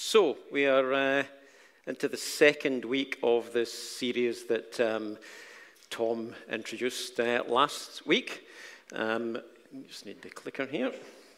So, we are into the second week of this series that Tom introduced last week. Just need the clicker here.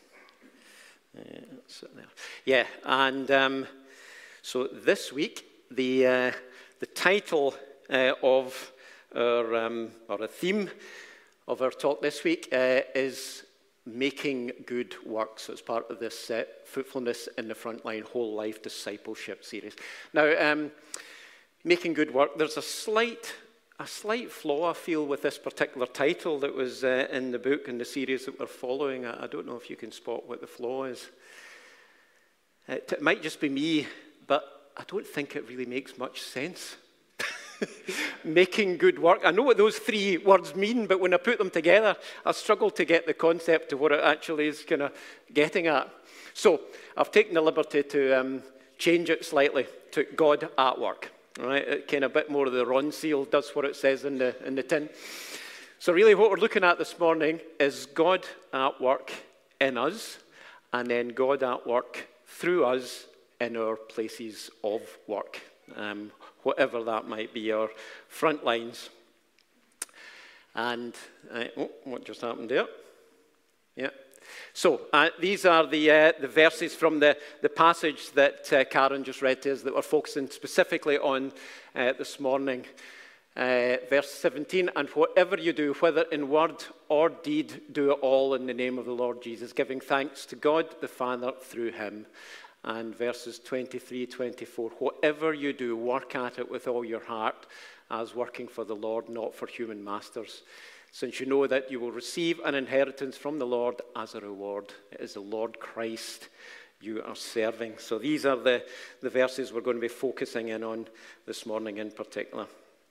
Sit there. Yeah, and so this week, the title of our, or a theme of our talk this week is Making Good Work. So it's part of this Fruitfulness in the Frontline Whole Life Discipleship series. Now, Making Good Work, there's a slight flaw, I feel, with this particular title that was in the book and the series that we're following. I don't know if you can spot what the flaw is. It might just be me, but I don't think it really makes much sense. Making good work. I know what those three words mean, but when I put them together, I struggle to get the concept of what it actually is kind of getting at. So I've taken the liberty to change it slightly to God at Work. Right? It kind of a bit more of the Ron seal does what it says in the tin. So really what we're looking at this morning is God at work in us, and then God at work through us in our places of work. Whatever that might be, our front lines. And, what just happened there? Yeah. So, these are the verses from the passage that Karen just read to us that we're focusing specifically on this morning. Verse 17, and whatever you do, whether in word or deed, do it all in the name of the Lord Jesus, giving thanks to God the Father through him. And verses 23, 24, whatever you do, work at it with all your heart, as working for the Lord, not for human masters, since you know that you will receive an inheritance from the Lord as a reward. It is the Lord Christ you are serving. So these are the verses we're going to be focusing in on this morning in particular.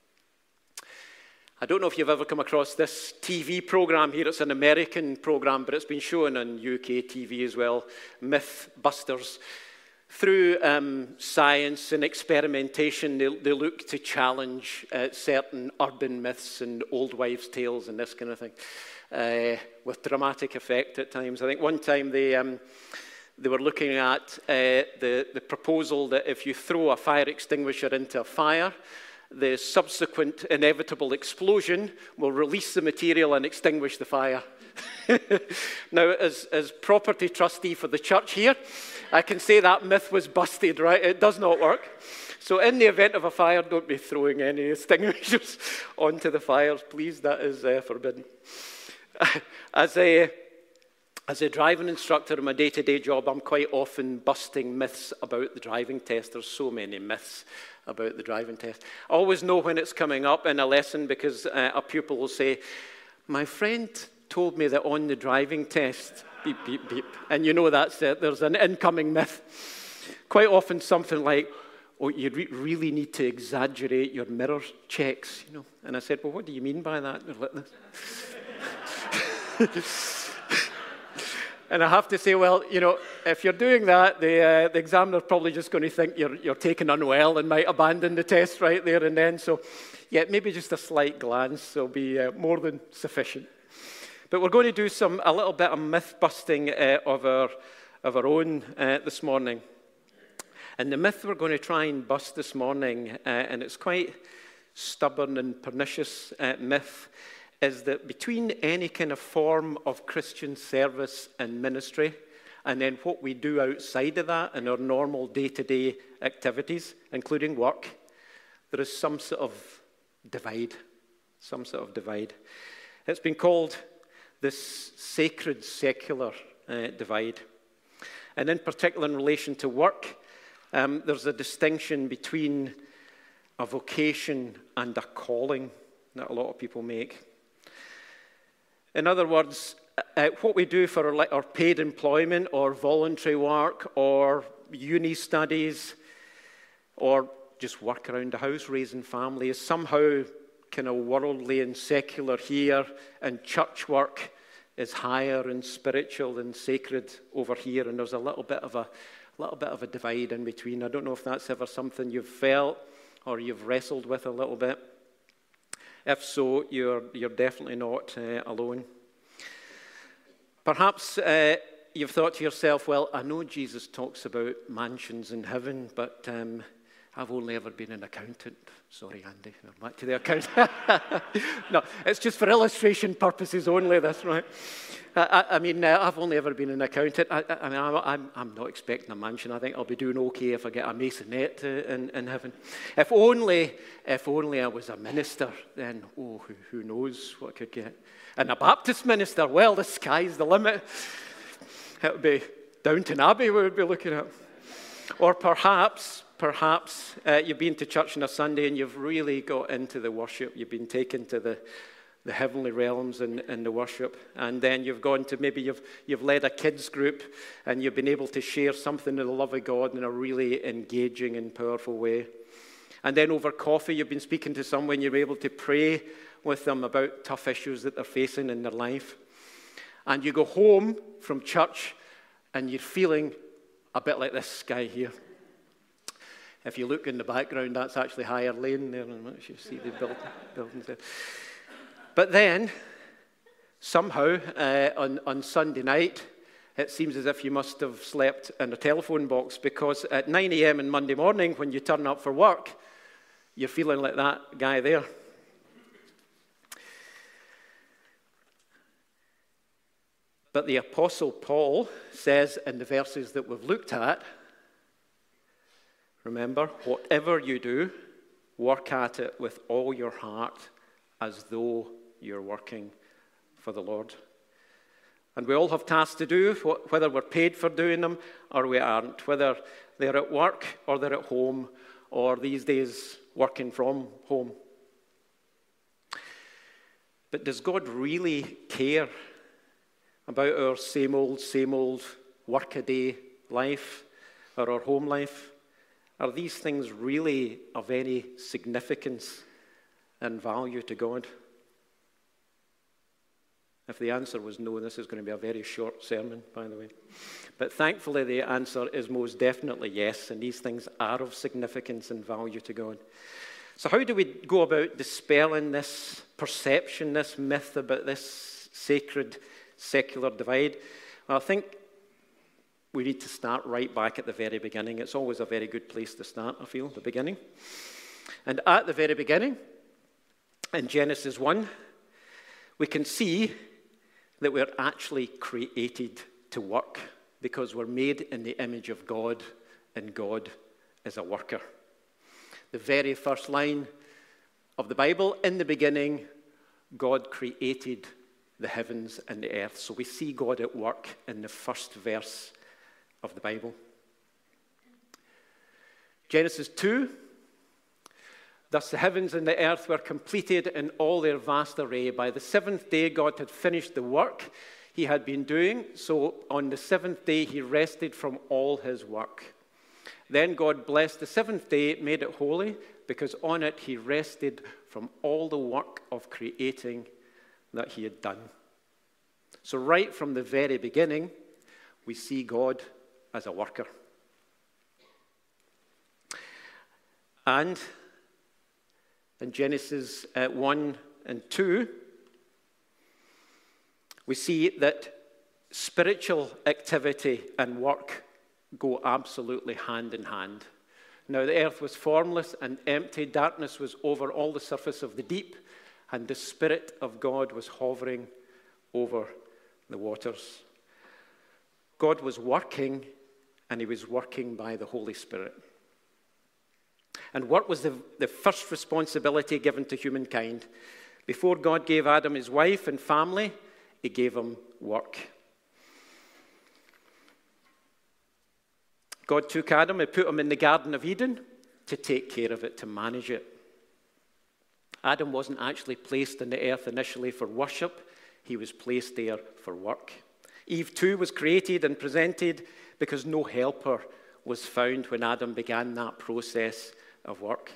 I don't know if you've ever come across this TV program here. It's an American program, but it's been shown on UK TV as well, Mythbusters. Through science and experimentation, they look to challenge certain urban myths and old wives' tales and this kind of thing, with dramatic effect at times. I think one time they were looking at the proposal that if you throw a fire extinguisher into a fire, the subsequent inevitable explosion will release the material and extinguish the fire. Now, as property trustee for the church here, I can say that myth was busted, right? It does not work. So in the event of a fire, don't be throwing any extinguishers onto the fires, please. That is forbidden. As a driving instructor in my day-to-day job, I'm quite often busting myths about the driving test. There's so many myths about the driving test. I always know when it's coming up in a lesson because a pupil will say, my friend told me that on the driving test, beep, beep, beep. And you know that's it. There's an incoming myth. Quite often something like, oh, you really need to exaggerate your mirror checks, you know. And I said, well, what do you mean by that? And I have to say, well, you know, if you're doing that, the examiner's probably just going to think you're taken unwell and might abandon the test right there and then. So, yeah, maybe just a slight glance will be more than sufficient. But we're going to do a little bit of myth busting of our own this morning. And the myth we're going to try and bust this morning, and it's quite stubborn and pernicious myth, is that between any kind of form of Christian service and ministry, and then what we do outside of that in our normal day-to-day activities, including work, there is some sort of divide. Some sort of divide. It's been called this sacred secular divide. And in particular in relation to work, there's a distinction between a vocation and a calling that a lot of people make. In other words, what we do for our paid employment or voluntary work or uni studies or just work around the house raising family is somehow kind of worldly and secular here, and church work is higher and spiritual and sacred over here, and there's a little bit of a divide in between. I don't know if that's ever something you've felt or you've wrestled with a little bit. If so, you're definitely not alone. Perhaps you've thought to yourself, well, I know Jesus talks about mansions in heaven, but I've only ever been an accountant. Sorry, Andy, we're back to the accountant. No, it's just for illustration purposes only, that's right. I mean, I've only ever been an accountant. I'm not expecting a mansion. I think I'll be doing okay if I get a maisonette in heaven. If only I was a minister, then, who knows what I could get. And a Baptist minister, well, the sky's the limit. It would be Downton Abbey we would be looking at. Or perhaps you've been to church on a Sunday and you've really got into the worship. You've been taken to the heavenly realms in the worship. And then you've gone to, maybe you've led a kids group and you've been able to share something of the love of God in a really engaging and powerful way. And then over coffee, you've been speaking to someone, you're able to pray with them about tough issues that they're facing in their life. And you go home from church and you're feeling a bit like this guy here. If you look in the background, that's actually Higher Lane there, and you see the buildings there. But then, somehow, on Sunday night, it seems as if you must have slept in a telephone box, because at 9 a.m. on Monday morning, when you turn up for work, you're feeling like that guy there. But the Apostle Paul says in the verses that we've looked at, remember, whatever you do, work at it with all your heart as though you're working for the Lord. And we all have tasks to do, whether we're paid for doing them or we aren't, whether they're at work or they're at home, or these days working from home. But does God really care about our same old work-a-day life or our home life? Are these things really of any significance and value to God? If the answer was no, this is going to be a very short sermon, by the way. But thankfully, the answer is most definitely yes, and these things are of significance and value to God. So how do we go about dispelling this perception, this myth about this sacred, secular divide? Well, I think we need to start right back at the very beginning. It's always a very good place to start, I feel, the beginning. And at the very beginning, in Genesis 1, we can see that we're actually created to work because we're made in the image of God, and God is a worker. The very first line of the Bible, in the beginning, God created the heavens and the earth. So we see God at work in the first verse of the Bible. Genesis 2, thus the heavens and the earth were completed in all their vast array. By the seventh day, God had finished the work he had been doing. So on the seventh day, he rested from all his work. Then God blessed the seventh day, made it holy, because on it he rested from all the work of creating that he had done. So right from the very beginning, we see God as a worker. And in Genesis 1 and 2, we see that spiritual activity and work go absolutely hand in hand. Now the earth was formless and empty, darkness was over all the surface of the deep, and the Spirit of God was hovering over the waters. God was working, and he was working by the Holy Spirit. And work was the first responsibility given to humankind. Before God gave Adam his wife and family, he gave him work. God took Adam and put him in the Garden of Eden to take care of it, to manage it. Adam wasn't actually placed on the earth initially for worship. He was placed there for work. Eve too was created and presented because no helper was found when Adam began that process of work.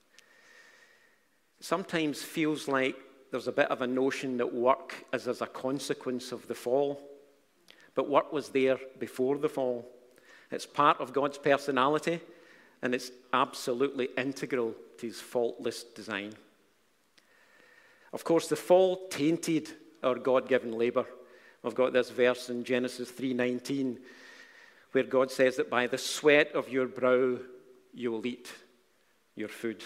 It sometimes feels like there's a bit of a notion that work is as a consequence of the fall. But work was there before the fall. It's part of God's personality, and it's absolutely integral to his faultless design. Of course, the fall tainted our God-given labor. We've got this verse in Genesis 3:19 where God says that by the sweat of your brow you will eat your food.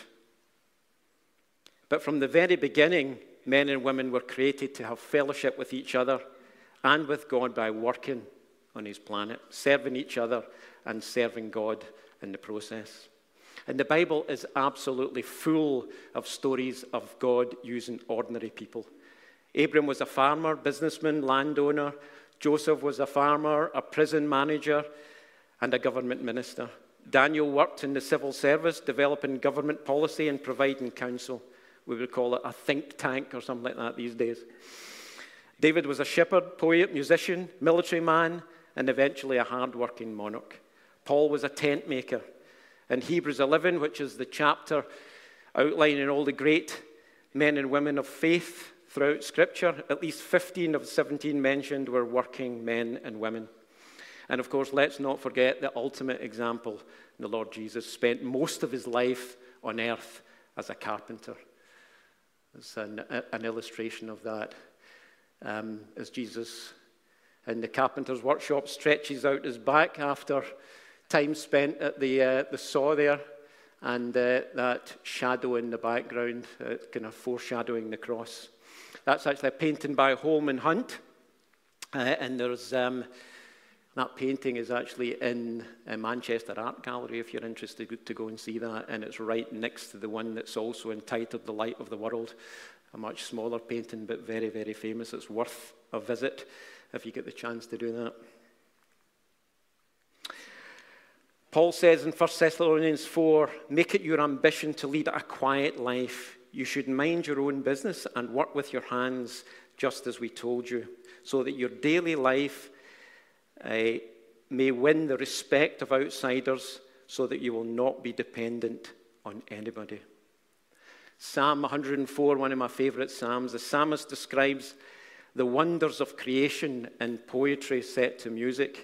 But from the very beginning, men and women were created to have fellowship with each other and with God by working on his planet, serving each other and serving God in the process. And the Bible is absolutely full of stories of God using ordinary people. Abram was a farmer, businessman, landowner. Joseph was a farmer, a prison manager, and a government minister. Daniel worked in the civil service, developing government policy and providing counsel. We would call it a think tank or something like that these days. David was a shepherd, poet, musician, military man, and eventually a hard-working monarch. Paul was a tent maker. In Hebrews 11, which is the chapter outlining all the great men and women of faith throughout Scripture, at least 15 of 17 mentioned were working men and women. And of course, let's not forget the ultimate example. The Lord Jesus spent most of his life on earth as a carpenter. It's an illustration of that. As Jesus in the carpenter's workshop stretches out his back after time spent at the saw there, and that shadow in the background, kind of foreshadowing the cross. That's actually a painting by Holman Hunt, and there's that painting is actually in Manchester Art Gallery if you're interested to go and see that, and it's right next to the one that's also entitled The Light of the World, a much smaller painting but very, very famous. It's worth a visit if you get the chance to do that. Paul says in 1 Thessalonians 4, make it your ambition to lead a quiet life. You should mind your own business and work with your hands, just as we told you, so that your daily life may win the respect of outsiders, so that you will not be dependent on anybody. Psalm 104, one of my favorite psalms, the psalmist describes the wonders of creation in poetry set to music.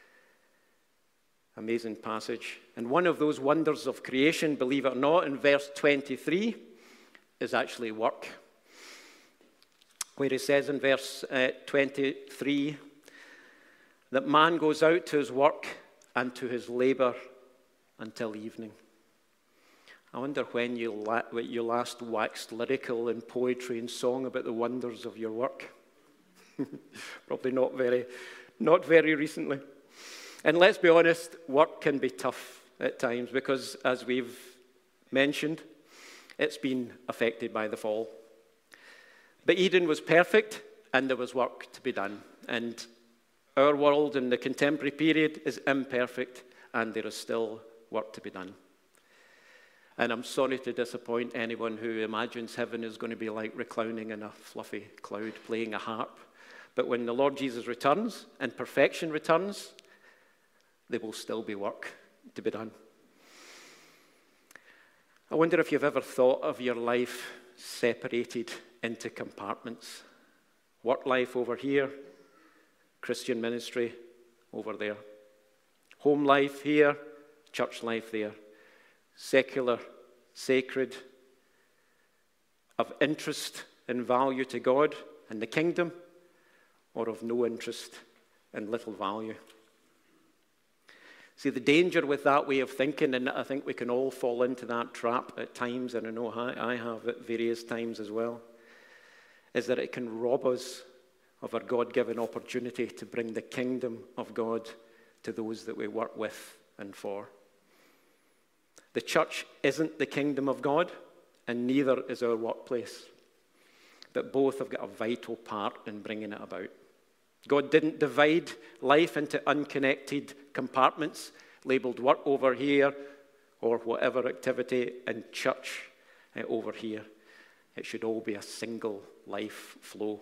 Amazing passage. And one of those wonders of creation, believe it or not, in verse 23, is actually work. Where he says in verse 23 that man goes out to his work and to his labor until evening. I wonder when you last waxed lyrical in poetry and song about the wonders of your work. Probably not very recently. And let's be honest, work can be tough at times because, as we've mentioned, it's been affected by the fall. But Eden was perfect, and there was work to be done. And our world in the contemporary period is imperfect, and there is still work to be done. And I'm sorry to disappoint anyone who imagines heaven is going to be like reclining in a fluffy cloud playing a harp. But when the Lord Jesus returns and perfection returns, there will still be work to be done. I wonder if you've ever thought of your life separated into compartments. Work life over here, Christian ministry over there. Home life here, church life there. Secular, sacred, of interest and value to God and the kingdom, or of no interest and little value. See, the danger with that way of thinking, and I think we can all fall into that trap at times, and I know I have at various times as well, is that it can rob us of our God-given opportunity to bring the kingdom of God to those that we work with and for. The church isn't the kingdom of God, and neither is our workplace. But both have got a vital part in bringing it about. God didn't divide life into unconnected compartments, labeled work over here, or whatever activity, and church over here. It should all be a single life flow.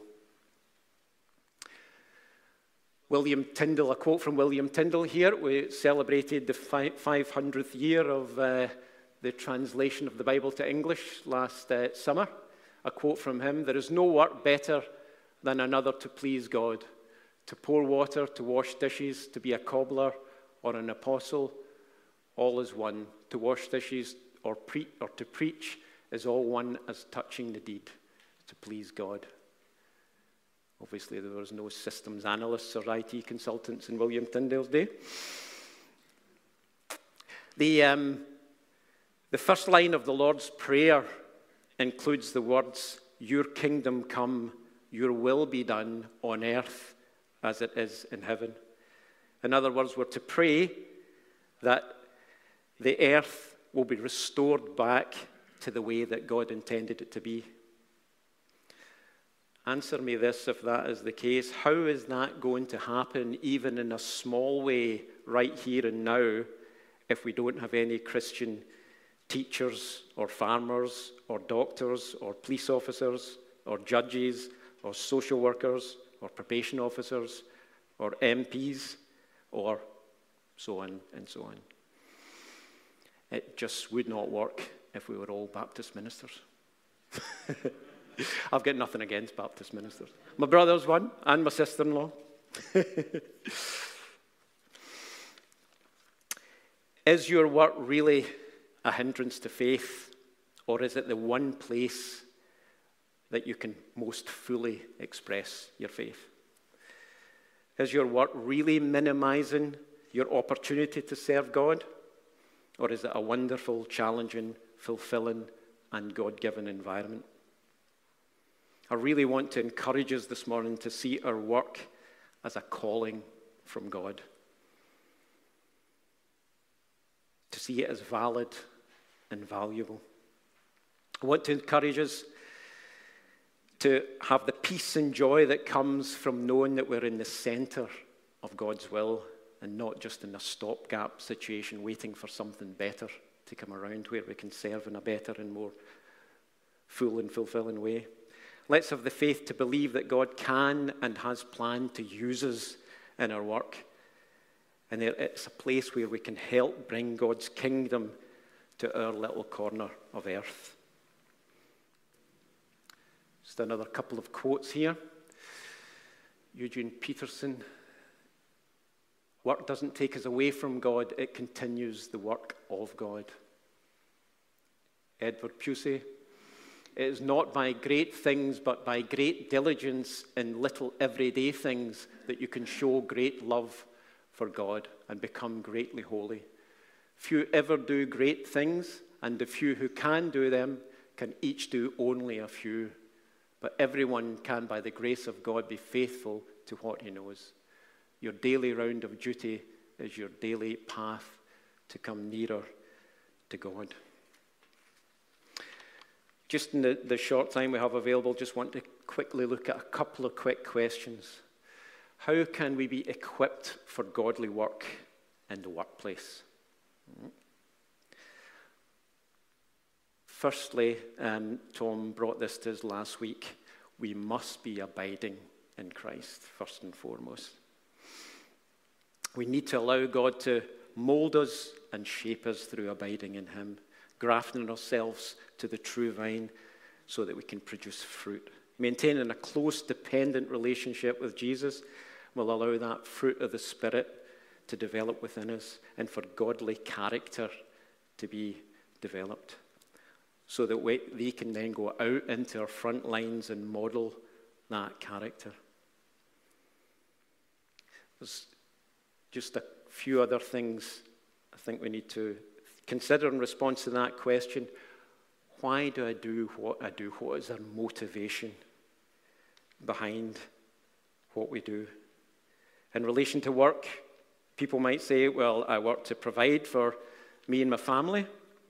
William Tyndale, a quote from William Tyndale here. We celebrated the 500th year of the translation of the Bible to English last summer. A quote from him: there is no work better than another to please God. To pour water, to wash dishes, to be a cobbler or an apostle, all is one. To wash dishes or to preach is all one as touching the deed, to please God. Obviously, there was no systems analysts or IT consultants in William Tyndale's day. The first line of the Lord's Prayer includes the words, "Your kingdom come, your will be done on earth as it is in heaven." In other words, we're to pray that the earth will be restored back to the way that God intended it to be. Answer me this, if that is the case. How is that going to happen, even in a small way, right here and now, if we don't have any Christian teachers or farmers or doctors or police officers or judges or social workers or probation officers or MPs or so on and so on? It just would not work if we were all Baptist ministers. I've got nothing against Baptist ministers. My brother's one, and my sister-in-law. Is your work really a hindrance to faith, or is it the one place that you can most fully express your faith? Is your work really minimizing your opportunity to serve God, or is it a wonderful, challenging, fulfilling, and God-given environment? I really want to encourage us this morning to see our work as a calling from God, to see it as valid and valuable. I want to encourage us to have the peace and joy that comes from knowing that we're in the center of God's will and not just in a stopgap situation waiting for something better to come around where we can serve in a better and more full and fulfilling way. Let's have the faith to believe that God can and has planned to use us in our work. And it's a place where we can help bring God's kingdom to our little corner of earth. Just another couple of quotes here. Eugene Peterson: "Work doesn't take us away from God, it continues the work of God." Edward Pusey: "It is not by great things, but by great diligence in little everyday things that you can show great love for God and become greatly holy. Few ever do great things, and the few who can do them can each do only a few. But everyone can, by the grace of God, be faithful to what he knows. Your daily round of duty is your daily path to come nearer to God." Just in the short time we have available, just want to quickly look at a couple of quick questions. How can we be equipped for godly work in the workplace? Firstly, Tom brought this to us last week. We must be abiding in Christ, first and foremost. We need to allow God to mold us and shape us through abiding in him, grafting ourselves to the true vine so that we can produce fruit. Maintaining a close, dependent relationship with Jesus will allow that fruit of the Spirit to develop within us and for godly character to be developed so that they can then go out into our front lines and model that character. There's just a few other things I think we need to consider in response to that question. Why do I do what I do? What is our motivation behind what we do? In relation to work, people might say, well, I work to provide for me and my family.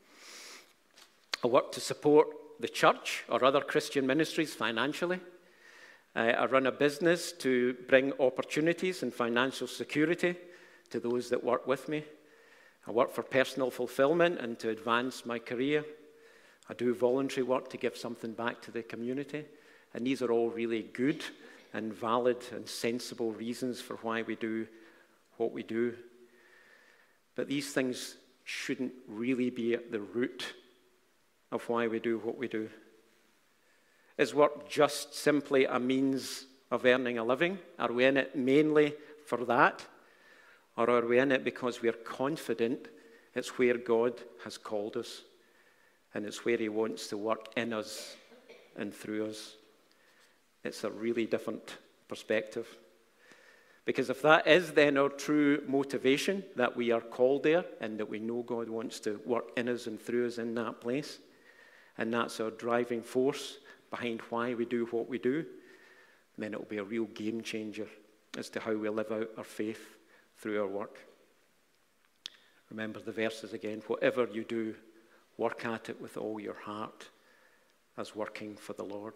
I work to support the church or other Christian ministries financially. I run a business to bring opportunities and financial security to those that work with me. I work for personal fulfillment and to advance my career. I do voluntary work to give something back to the community. And these are all really good and valid and sensible reasons for why we do what we do. But these things shouldn't really be at the root of why we do what we do. Is work just simply a means of earning a living? Are we in it mainly for that? Or are we in it because we are confident it's where God has called us and it's where he wants to work in us and through us? It's a really different perspective. Because if that is then our true motivation, that we are called there and that we know God wants to work in us and through us in that place, and that's our driving force behind why we do what we do, then it will be a real game changer as to how we live out our faith through our work. Remember the verses again. Whatever you do, work at it with all your heart as working for the Lord.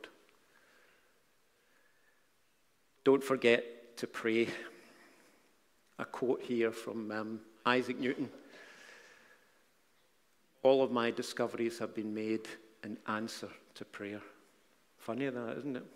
Don't forget to pray. A quote here from Isaac Newton. All of my discoveries have been made in answer to prayer. Funny that, isn't it?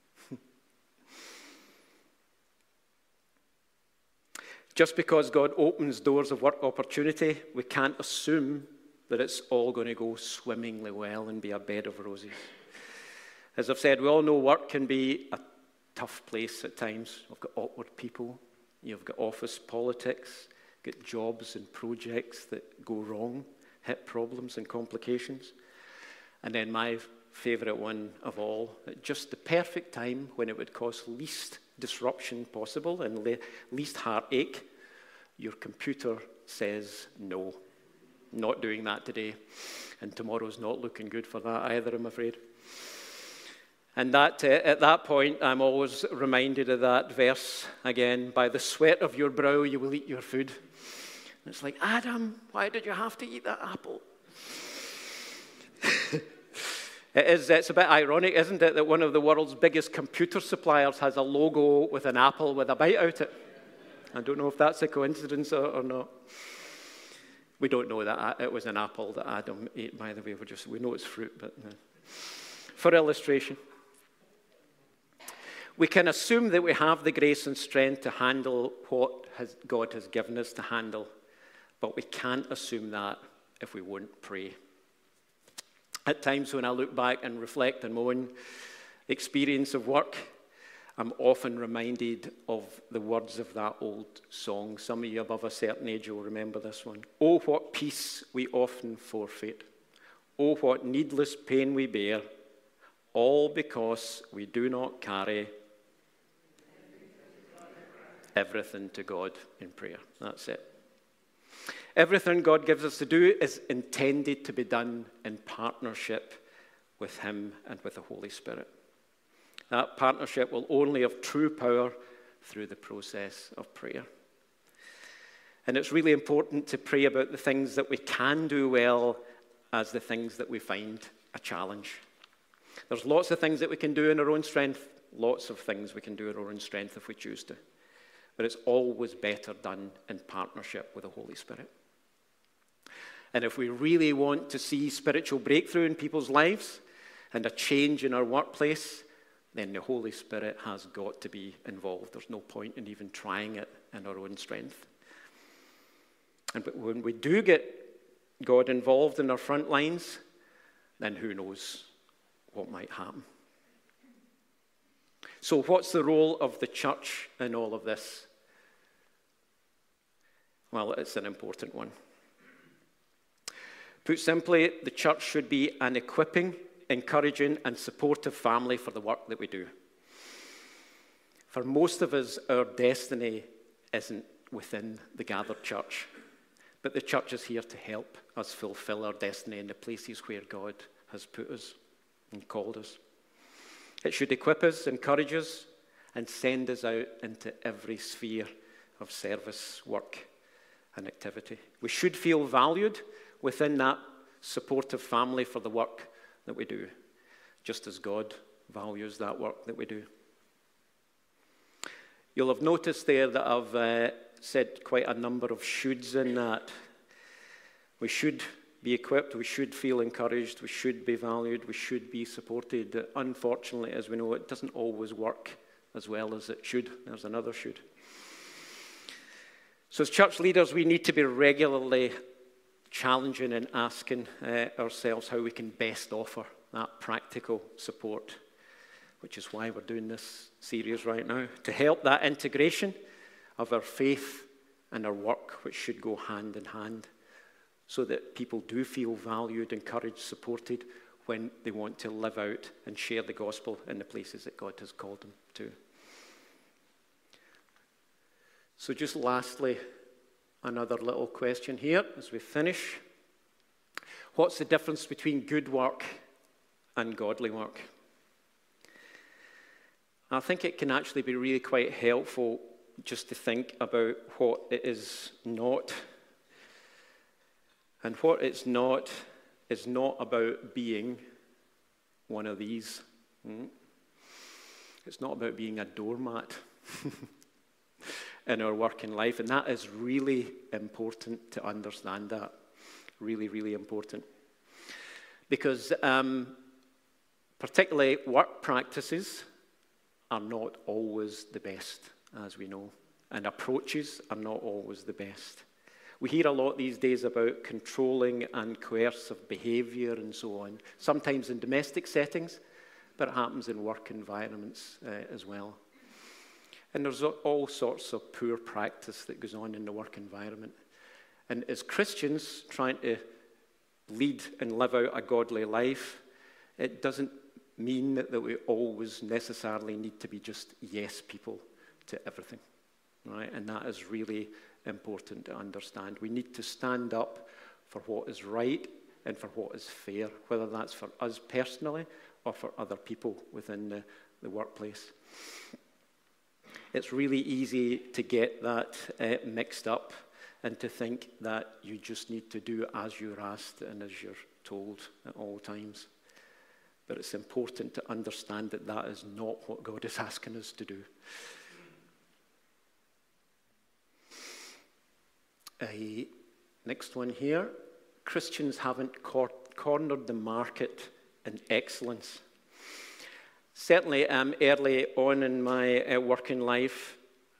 Just because God opens doors of work opportunity, we can't assume that it's all going to go swimmingly well and be a bed of roses. As I've said, we all know work can be a tough place at times. We've got awkward people. You've got office politics, got jobs and projects that go wrong, hit problems and complications. And then my favourite one of all, at just the perfect time when it would cause least disruption possible and least heartache, your computer says no. Not doing that today. And tomorrow's not looking good for that either, I'm afraid. And that at that point, I'm always reminded of that verse again. By the sweat of your brow, you will eat your food. And it's like, Adam, why did you have to eat that apple? It's a bit ironic, isn't it, that one of the world's biggest computer suppliers has a logo with an apple with a bite out it. I don't know if that's a coincidence or not. We don't know that it was an apple that Adam ate, by the way. We know it's fruit, but for illustration. We can assume that we have the grace and strength to handle what God has given us to handle, but we can't assume that if we won't pray. At times when I look back and reflect on my own experience of work, I'm often reminded of the words of that old song. Some of you above a certain age will remember this one. Oh, what peace we often forfeit. Oh, what needless pain we bear, all because we do not carry everything to God in prayer. That's it. Everything God gives us to do is intended to be done in partnership with Him and with the Holy Spirit. That partnership will only have true power through the process of prayer. And it's really important to pray about the things that we can do well as the things that we find a challenge. There's lots of things that we can do in our own strength, lots of things we can do in our own strength if we choose to. But it's always better done in partnership with the Holy Spirit. And if we really want to see spiritual breakthrough in people's lives and a change in our workplace, then the Holy Spirit has got to be involved. There's no point in even trying it in our own strength. But when we do get God involved in our front lines, then who knows what might happen. So what's the role of the church in all of this? Well, it's an important one. Put simply, the church should be an equipping, encouraging, and supportive family for the work that we do. For most of us, our destiny isn't within the gathered church, but the church is here to help us fulfill our destiny in the places where God has put us and called us. It should equip us, encourage us, and send us out into every sphere of service, work, and activity. We should feel valued within that supportive family for the work that we do, just as God values that work that we do. You'll have noticed there that I've said quite a number of shoulds in that. We should be equipped, we should feel encouraged, we should be valued, we should be supported. Unfortunately, as we know, it doesn't always work as well as it should. There's another should. So as church leaders, we need to be regularly challenging and asking ourselves how we can best offer that practical support, which is why we're doing this series right now, to help that integration of our faith and our work, which should go hand in hand, so that people do feel valued, encouraged, supported when they want to live out and share the gospel in the places that God has called them to. So just lastly, another little question here as we finish. What's the difference between good work and godly work? I think it can actually be really quite helpful just to think about what it is not. And what it's not is not about being one of these. It's not about being a doormat in our working life. And that is really important to understand that. Really, really important. Because particularly work practices are not always the best, as we know. And approaches are not always the best. We hear a lot these days about controlling and coercive behavior and so on, sometimes in domestic settings, but it happens in work environments as well. And there's all sorts of poor practice that goes on in the work environment. And as Christians trying to lead and live out a godly life, it doesn't mean that we always necessarily need to be just yes people to everything, right? And that is really important to understand. We need to stand up for what is right and for what is fair, whether that's for us personally or for other people within the workplace. It's really easy to get that mixed up and to think that you just need to do as you're asked and as you're told at all times. But it's important to understand that that is not what God is asking us to do. Next one here. Christians haven't cornered the market in excellence. Certainly, early on in my working life,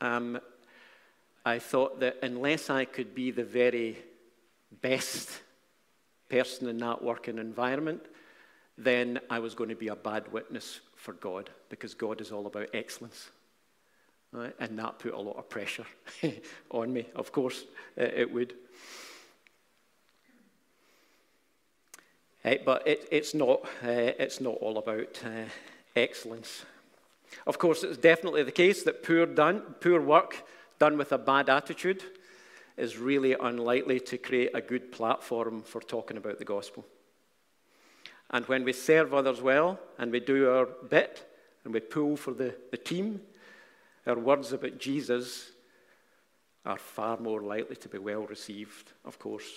I thought that unless I could be the very best person in that working environment, then I was going to be a bad witness for God, because God is all about excellence. Right? And that put a lot of pressure on me. Of course, it would. But it's not all about excellence. Of course, it's definitely the case that poor work done with a bad attitude is really unlikely to create a good platform for talking about the gospel. And when we serve others well, and we do our bit, and we pull for the team, our words about Jesus are far more likely to be well received, of course.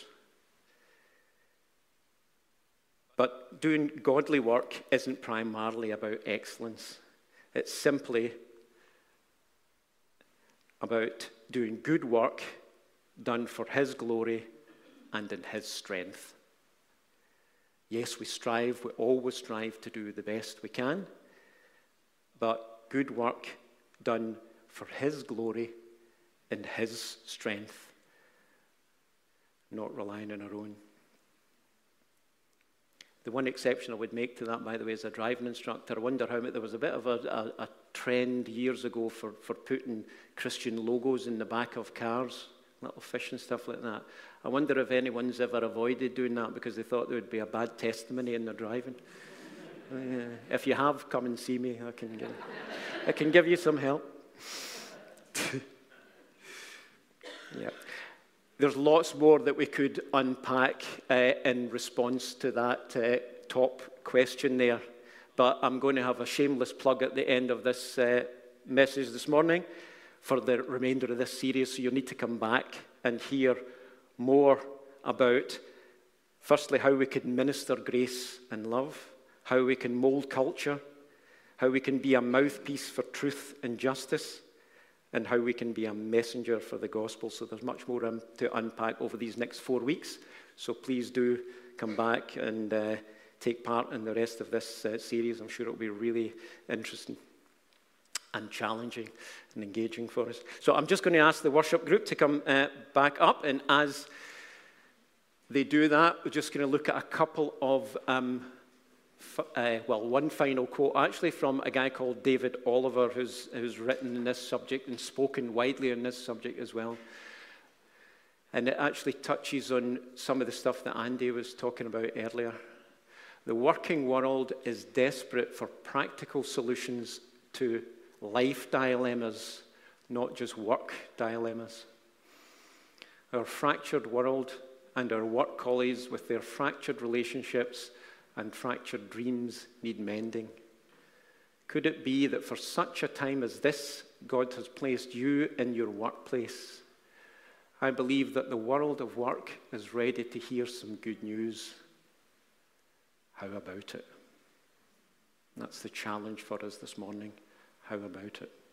But doing godly work isn't primarily about excellence. It's simply about doing good work done for His glory and in His strength. Yes, we always strive to do the best we can, but good work done for His glory and His strength, not relying on our own. The one exception I would make to that, by the way, is a driving instructor. I wonder how there was a bit of a trend years ago for putting Christian logos in the back of cars, little fish and stuff like that. I wonder if anyone's ever avoided doing that because they thought there would be a bad testimony in their driving. If you have, come and see me. I can give you some help. Yeah. There's lots more that we could unpack in response to that top question there. But I'm going to have a shameless plug at the end of this message this morning for the remainder of this series. So you'll need to come back and hear more about, firstly, how we can minister grace and love, how we can mold culture, how we can be a mouthpiece for truth and justice, and how we can be a messenger for the gospel. So there's much more to unpack over these next 4 weeks. So please do come back and take part in the rest of this series. I'm sure it'll be really interesting and challenging and engaging for us. So I'm just going to ask the worship group to come back up. And as they do that, we're just going to look at a couple of one final quote, actually, from a guy called David Oliver, who's written in this subject and spoken widely on this subject as well. And it actually touches on some of the stuff that Andy was talking about earlier. The working world is desperate for practical solutions to life dilemmas, not just work dilemmas. Our fractured world and our work colleagues with their fractured relationships and fractured dreams need mending. Could it be that for such a time as this, God has placed you in your workplace? I believe that the world of work is ready to hear some good news. How about it? That's the challenge for us this morning. How about it?